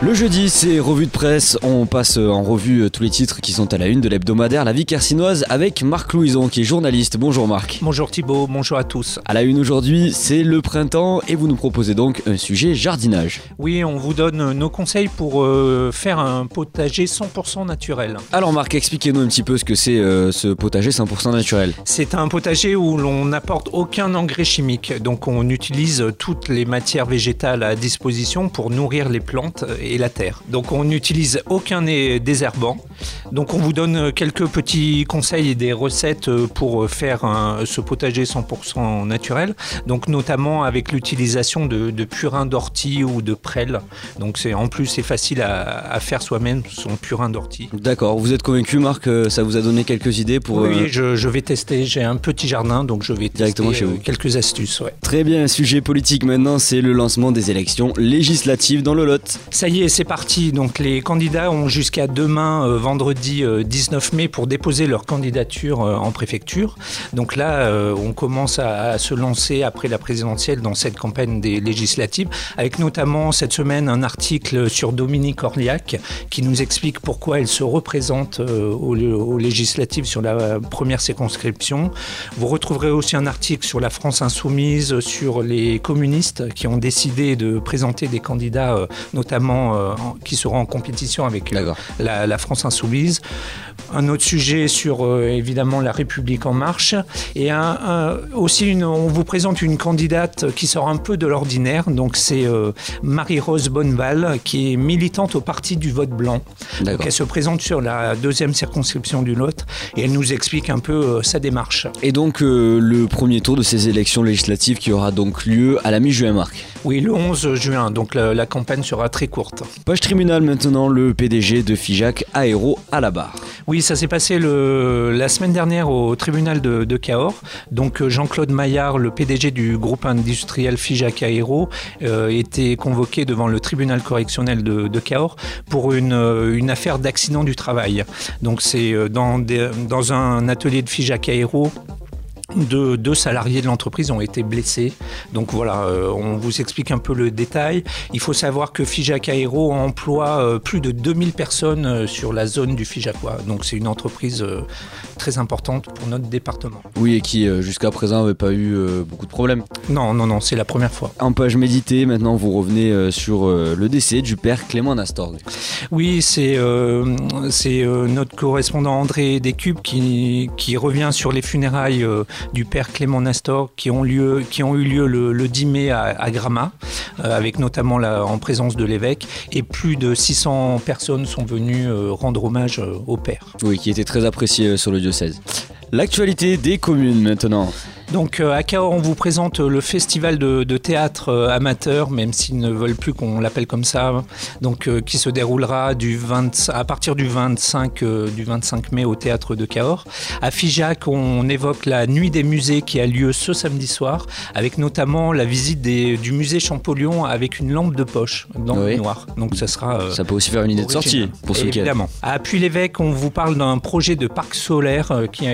Le jeudi, c'est revue de presse. On passe en revue tous les titres qui sont à la une de l'hebdomadaire La Vie Carcinoise avec Marc Louison qui est journaliste. Bonjour Marc. Bonjour Thibaut, bonjour à tous. À la une aujourd'hui, c'est le printemps et vous nous proposez donc un sujet jardinage. Oui, on vous donne nos conseils pour faire un potager 100% naturel. Alors Marc, expliquez-nous un petit peu ce que c'est ce potager 100% naturel. C'est un potager où l'on n'apporte aucun engrais chimique. Donc on utilise toutes les matières végétales à disposition pour nourrir les plantes et la terre. Donc on n'utilise aucun désherbant. Donc on vous donne quelques petits conseils et des recettes pour faire ce potager 100% naturel. Donc notamment avec l'utilisation de purin d'ortie ou de prêle. Donc en plus c'est facile à faire soi-même son purin d'ortie. D'accord, vous êtes convaincu Marc, ça vous a donné quelques idées pour... Oui, je vais tester, j'ai un petit jardin donc je vais directement tester chez vous. Quelques astuces. Ouais. Très bien, sujet politique maintenant, c'est le lancement des élections législatives dans le Lot. Ça y est, c'est parti. Donc les candidats ont jusqu'à demain, vendredi 19 mai, pour déposer leur candidature en préfecture. Donc là, on commence à se lancer après la présidentielle dans cette campagne des législatives, avec notamment cette semaine un article sur Dominique Orliac qui nous explique pourquoi elle se représente aux législatives sur la première circonscription. Vous retrouverez aussi un article sur la France insoumise, sur les communistes qui ont décidé de présenter des candidats, notamment qui seront en compétition avec la France insoumise. Un autre sujet sur évidemment la République en marche et aussi on vous présente une candidate qui sort un peu de l'ordinaire, donc c'est Marie-Rose Bonneval qui est militante au parti du vote blanc. Donc elle se présente sur la deuxième circonscription du Lot et elle nous explique un peu sa démarche. Et donc le premier tour de ces élections législatives qui aura donc lieu à la mi-juin Marc. Oui, le 11 juin, donc la campagne sera très courte. Page tribunal maintenant, le PDG de Figeac Aéro à la barre. Oui, ça s'est passé la semaine dernière au tribunal de Cahors. Donc Jean-Claude Maillard, le PDG du groupe industriel Figeac Aéro, était convoqué devant le tribunal correctionnel de Cahors pour une affaire d'accident du travail. Donc c'est dans un atelier de Figeac Aéro. Deux salariés de l'entreprise ont été blessés. Donc voilà, on vous explique un peu le détail. Il faut savoir que Figeac Aéro emploie plus de 2000 personnes sur la zone du Figeacois. Donc c'est une entreprise très importante pour notre département. Oui, et qui jusqu'à présent n'avait pas eu beaucoup de problèmes. Non, c'est la première fois. En page méditée, maintenant vous revenez sur le décès du père Clément Nastorg. Oui, c'est notre correspondant André Descubes qui revient sur les funérailles du père Clément Nastorg qui ont eu lieu le 10 mai à Gramat, avec notamment en présence de l'évêque, et plus de 600 personnes sont venues rendre hommage au père. Oui, qui était très apprécié sur le diocèse. L'actualité des communes maintenant. Donc à Cahors, on vous présente le festival de théâtre amateur, même s'ils ne veulent plus qu'on l'appelle comme ça, donc qui se déroulera à partir du 25 mai au théâtre de Cahors. À Figeac, on évoque la nuit des musées qui a lieu ce samedi soir, avec notamment la visite du musée Champollion avec une lampe de poche dans le noir. Donc ça sera ça peut aussi faire une idée de sortie pour ce week-end. Évidemment. À Puy-l'Évêque, on vous parle d'un projet de parc solaire qui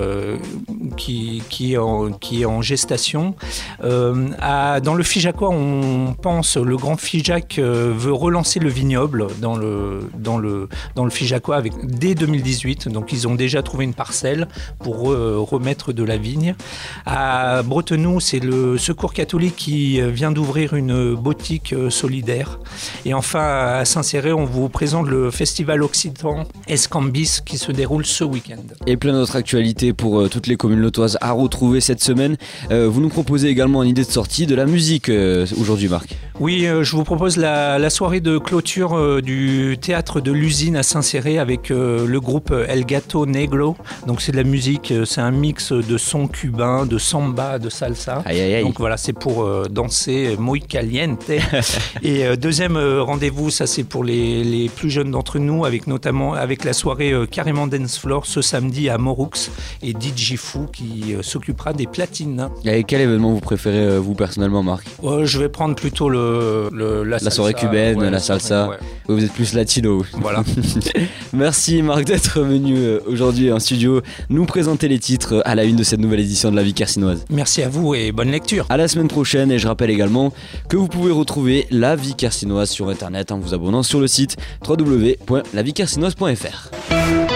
est en gestation. Dans le Figeacois, on pense, le Grand Figeac veut relancer le vignoble dans le Figeacois dès 2018. Donc ils ont déjà trouvé une parcelle pour remettre de la vigne. À Bretenoux, c'est le Secours catholique qui vient d'ouvrir une boutique solidaire. Et enfin, à Saint-Céré, on vous présente le festival occitan Escambis qui se déroule ce week-end. Et plein d'autres actualités pour toutes les communes lotoises à retrouver cette semaine. Vous nous proposez également une idée de sortie de la musique aujourd'hui Marc. Oui, je vous propose la soirée de clôture du théâtre de l'Usine à Saint-Céré avec le groupe El Gato Negro. Donc c'est de la musique, c'est un mix de sons cubains, de samba, de salsa. Aïe, aïe, aïe. Donc voilà, c'est pour danser muy caliente. Et deuxième rendez-vous, ça c'est pour les plus jeunes d'entre nous, notamment la soirée Carrément Dance Floor ce samedi à Moroux et DJ Fou qui s'occupera des des platines. Et quel événement vous préférez, vous personnellement, Marc? Je vais prendre plutôt la soirée cubaine, la salsa. Ouais. Vous êtes plus latino. Voilà. Merci Marc d'être venu aujourd'hui en studio nous présenter les titres à la une de cette nouvelle édition de La Vie Carcinoise. Merci à vous et bonne lecture. À la semaine prochaine, et je rappelle également que vous pouvez retrouver La Vie Carcinoise sur internet en vous abonnant sur le site www.laviecarcinoise.fr.